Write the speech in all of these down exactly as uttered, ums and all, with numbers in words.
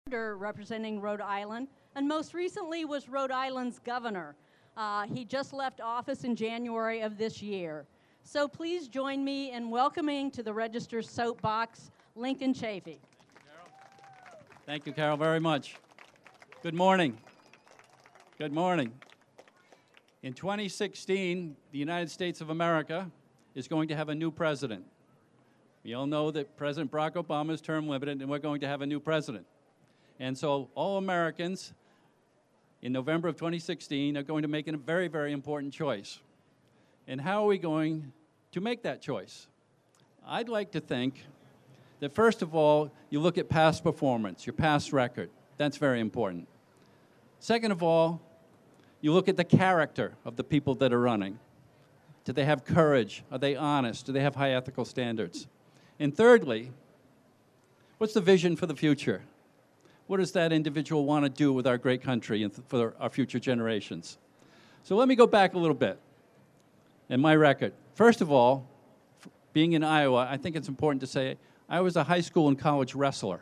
senator representing Rhode Island, and most recently was Rhode Island's governor. Uh, he just left office in January of this year. So please join me in welcoming to the Register's soapbox, Lincoln Chafee. Thank you, Carol, very much. Good morning. Good morning. In twenty sixteen, the United States of America is going to have a new president. We all know that President Barack Obama is term limited, and we're going to have a new president. And so all Americans in November of twenty sixteen are going to make a very, very important choice. And how are we going to make that choice? I'd like to think that first of all, you look at past performance, your past record. That's very important. Second of all, you look at the character of the people that are running. Do they have courage? Are they honest? Do they have high ethical standards? And thirdly, what's the vision for the future? What does that individual want to do with our great country and for our future generations? So let me go back a little bit in my record. First of all, being in Iowa, I think it's important to say I was a high school and college wrestler.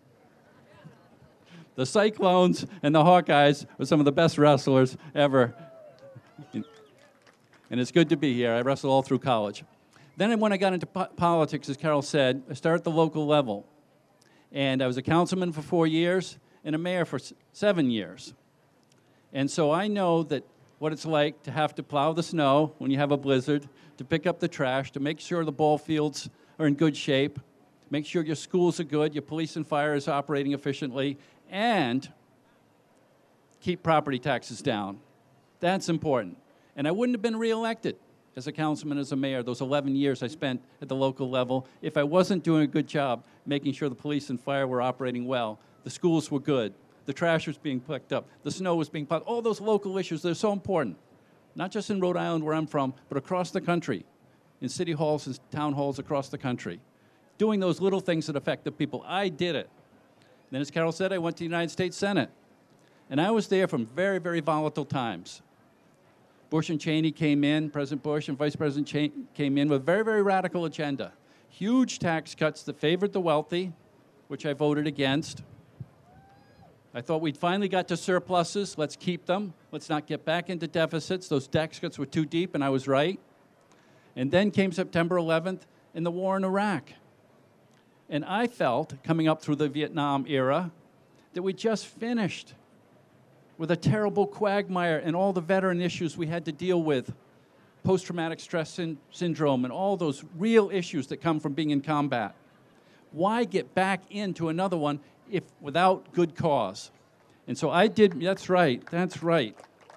The Cyclones and the Hawkeyes were some of the best wrestlers ever. And it's good to be here. I wrestled all through college. Then when I got into po politics, as Carol said, I started at the local level. And I was a councilman for four years and a mayor for seven years. And so I know that what it's like to have to plow the snow when you have a blizzard, to pick up the trash, to make sure the ball fields are in good shape, make sure your schools are good, your police and fire is operating efficiently, and keep property taxes down. That's important. And I wouldn't have been reelected as a councilman, as a mayor, those eleven years I spent at the local level, if I wasn't doing a good job making sure the police and fire were operating well, the schools were good, the trash was being picked up, the snow was being plowed, all those local issues, they're so important. Not just in Rhode Island where I'm from, but across the country, in city halls and town halls across the country. Doing those little things that affect the people. I did it. Then as Carol said, I went to the United States Senate. And I was there from very, very volatile times. Bush and Cheney came in, President Bush and Vice President Cheney came in with a very, very radical agenda. Huge tax cuts that favored the wealthy, which I voted against. I thought we'd finally got to surpluses. Let's keep them. Let's not get back into deficits. Those tax cuts were too deep, and I was right. And then came September eleventh and the war in Iraq. And I felt, coming up through the Vietnam era, that we just finished with a terrible quagmire and all the veteran issues we had to deal with, post-traumatic stress syn syndrome and all those real issues that come from being in combat. Why get back into another one if without good cause? And so I did, that's right, that's right.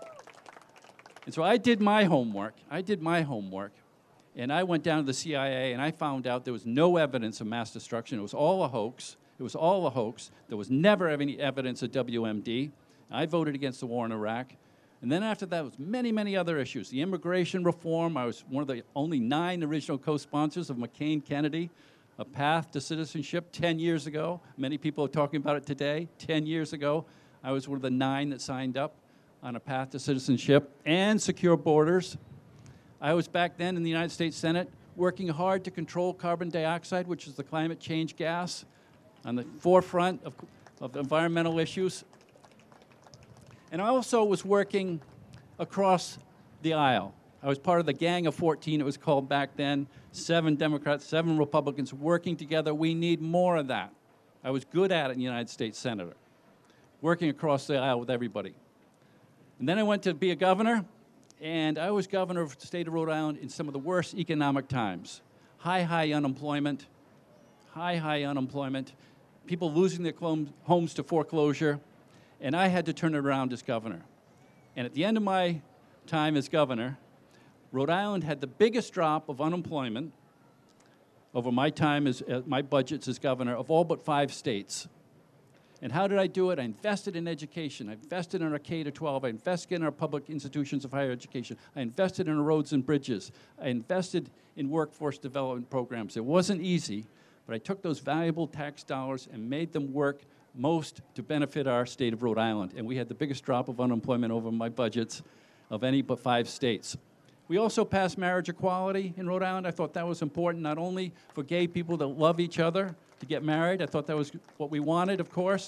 And so I did my homework, I did my homework, and I went down to the C I A and I found out there was no evidence of mass destruction. It was all a hoax. It was all a hoax. There was never any evidence of W M D. I voted against the war in Iraq. And then after that was many, many other issues. The immigration reform, I was one of the only nine original co-sponsors of McCain-Kennedy, A Path to Citizenship ten years ago. Many people are talking about it today. ten years ago, I was one of the nine that signed up on A Path to Citizenship and Secure Borders. I was back then in the United States Senate working hard to control carbon dioxide, which is the climate change gas, on the forefront of, of environmental issues. And I also was working across the aisle. I was part of the Gang of fourteen, it was called back then. Seven Democrats, seven Republicans working together. We need more of that. I was good at it in the United States Senator, working across the aisle with everybody. And then I went to be a governor, and I was governor of the state of Rhode Island in some of the worst economic times. High, high unemployment, high, high unemployment, people losing their homes to foreclosure. And I had to turn it around as governor. And at the end of my time as governor, Rhode Island had the biggest drop of unemployment over my time as uh, my budgets as governor of all but five states. And how did I do it? I invested in education. I invested in our K to twelve. I invested in our public institutions of higher education. I invested in our roads and bridges. I invested in workforce development programs. It wasn't easy, but I took those valuable tax dollars and made them work most to benefit our state of Rhode Island. And we had the biggest drop of unemployment over my budgets of any but five states. We also passed marriage equality in Rhode Island. I thought that was important, not only for gay people that love each other to get married. I thought that was what we wanted, of course,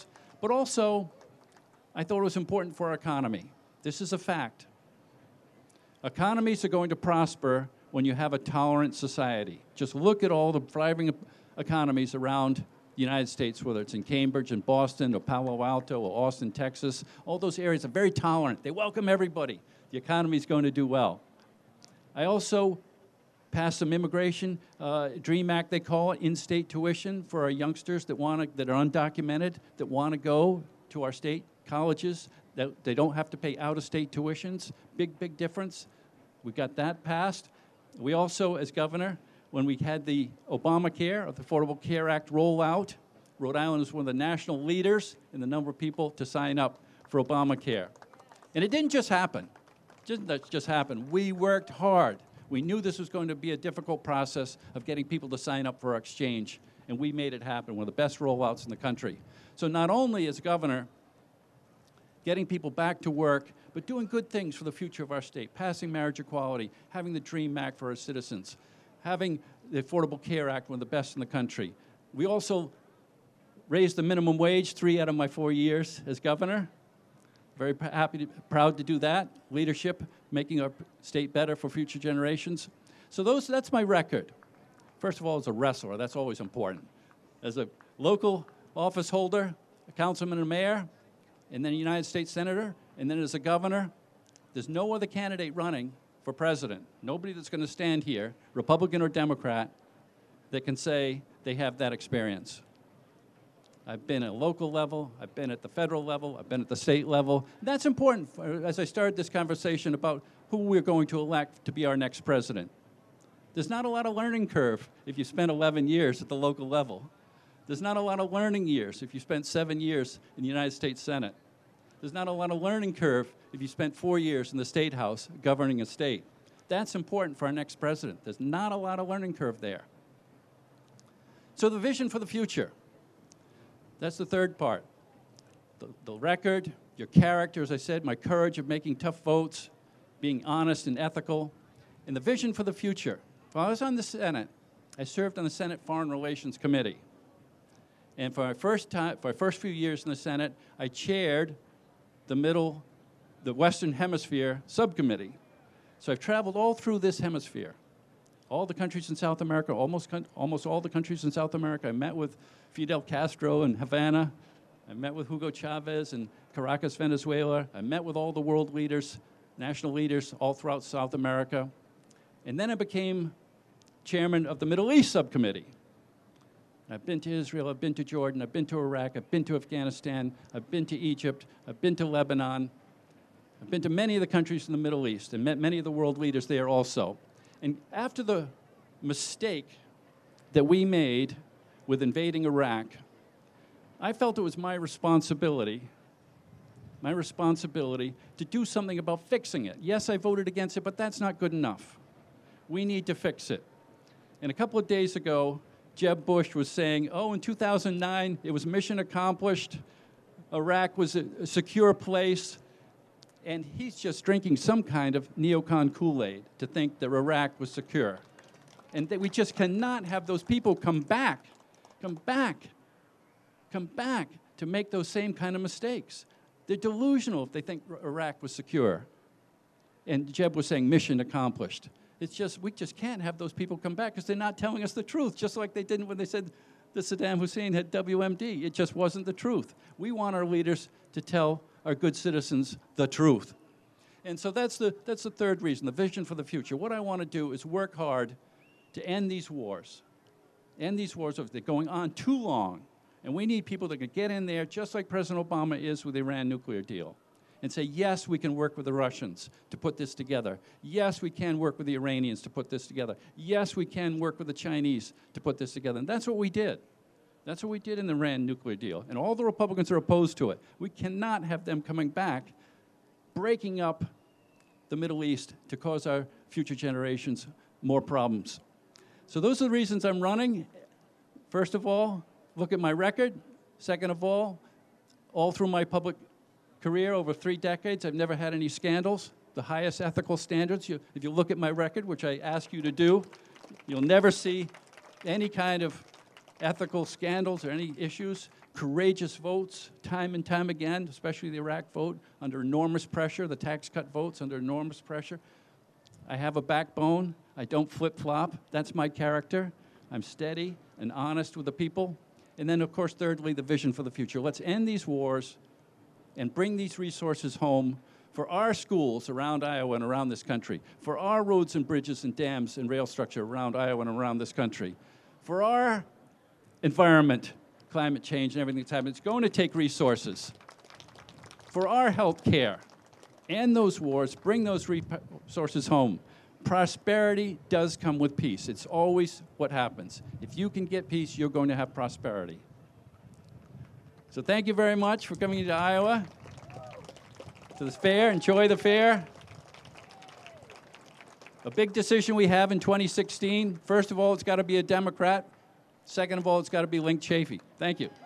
But also, I thought it was important for our economy. This is a fact. Economies are going to prosper when you have a tolerant society. Just look at all the thriving economies around the United States, whether it's in Cambridge and Boston or Palo Alto or Austin, Texas. All those areas are very tolerant. They welcome everybody. The economy is going to do well. I also passed some immigration, uh, DREAM Act they call it, in-state tuition for our youngsters that want to, that are undocumented, that want to go to our state colleges, that they don't have to pay out-of-state tuitions. Big, big difference. We got that passed. We also, as governor, when we had the Obamacare, or the Affordable Care Act rollout, Rhode Island was one of the national leaders in the number of people to sign up for Obamacare. And it didn't just happen. It didn't just happen. We worked hard. We knew this was going to be a difficult process of getting people to sign up for our exchange, and we made it happen, one of the best rollouts in the country. So not only as governor, getting people back to work, but doing good things for the future of our state, passing marriage equality, having the DREAM Act for our citizens, having the Affordable Care Act, one of the best in the country. We also raised the minimum wage three out of my four years as governor. Very happy, to, proud to do that. Leadership, making our state better for future generations. So those, that's my record. First of all, as a wrestler, that's always important. As a local office holder, a councilman and mayor, and then a United States senator, and then as a governor, there's no other candidate running for president. Nobody that's going to stand here, Republican or Democrat, that can say they have that experience. I've been at a local level, I've been at the federal level, I've been at the state level. That's important for, as I started this conversation about who we're going to elect to be our next president. There's not a lot of learning curve if you spent eleven years at the local level. There's not a lot of learning years if you spent seven years in the United States Senate. There's not a lot of learning curve if you spent four years in the State House governing a state. That's important for our next president. There's not a lot of learning curve there. So the vision for the future. That's the third part. The, the record, your character, as I said, my courage of making tough votes, being honest and ethical, and the vision for the future. While I was on the Senate, I served on the Senate Foreign Relations Committee. And for my first time, for my first few years in the Senate, I chaired the middle, the Western Hemisphere subcommittee. So I've traveled all through this hemisphere, all the countries in South America, almost, almost all the countries in South America. I met with Fidel Castro in Havana. I met with Hugo Chavez in Caracas, Venezuela. I met with all the world leaders, national leaders all throughout South America. And then I became chairman of the Middle East subcommittee. I've been to Israel, I've been to Jordan, I've been to Iraq, I've been to Afghanistan, I've been to Egypt, I've been to Lebanon. I've been to many of the countries in the Middle East and met many of the world leaders there also. And after the mistake that we made with invading Iraq, I felt it was my responsibility, my responsibility to do something about fixing it. Yes, I voted against it, but that's not good enough. We need to fix it. And a couple of days ago, Jeb Bush was saying, oh, in two thousand nine, it was mission accomplished. Iraq was a, a secure place. And he's just drinking some kind of neocon Kool-Aid to think that Iraq was secure. And that we just cannot have those people come back, come back, come back to make those same kind of mistakes. They're delusional if they think Iraq was secure. And Jeb was saying mission accomplished. It's just, we just can't have those people come back because they're not telling us the truth, just like they didn't when they said that Saddam Hussein had W M D. It just wasn't the truth. We want our leaders to tell our good citizens the truth. And so that's the, that's the third reason, the vision for the future. What I want to do is work hard to end these wars. End these wars, they're going on too long. And we need people that can get in there, just like President Obama is with the Iran nuclear deal, and say, yes, we can work with the Russians to put this together. Yes, we can work with the Iranians to put this together. Yes, we can work with the Chinese to put this together. And that's what we did. That's what we did in the Iran nuclear deal. And all the Republicans are opposed to it. We cannot have them coming back, breaking up the Middle East to cause our future generations more problems. So those are the reasons I'm running. First of all, look at my record. Second of all, all through my public career over three decades, I've never had any scandals. The highest ethical standards. You, if you look at my record, which I ask you to do, you'll never see any kind of ethical scandals or any issues. courageous votes time and time again, especially the Iraq vote, under enormous pressure, the tax cut votes under enormous pressure. I have a backbone. I don't flip-flop. That's my character. I'm steady and honest with the people. And then, of course, thirdly, the vision for the future. Let's end these wars and bring these resources home for our schools around Iowa and around this country, for our roads and bridges and dams and rail structure around Iowa and around this country, for our environment, climate change and everything that's happening. It's going to take resources. For our health care, end those wars, bring those resources home. Prosperity does come with peace. It's always what happens. If you can get peace, you're going to have prosperity. So thank you very much for coming to Iowa, to the fair. Enjoy the fair. A big decision we have in twenty sixteen. First of all, it's got to be a Democrat. Second of all, it's got to be Link Chafee. Thank you.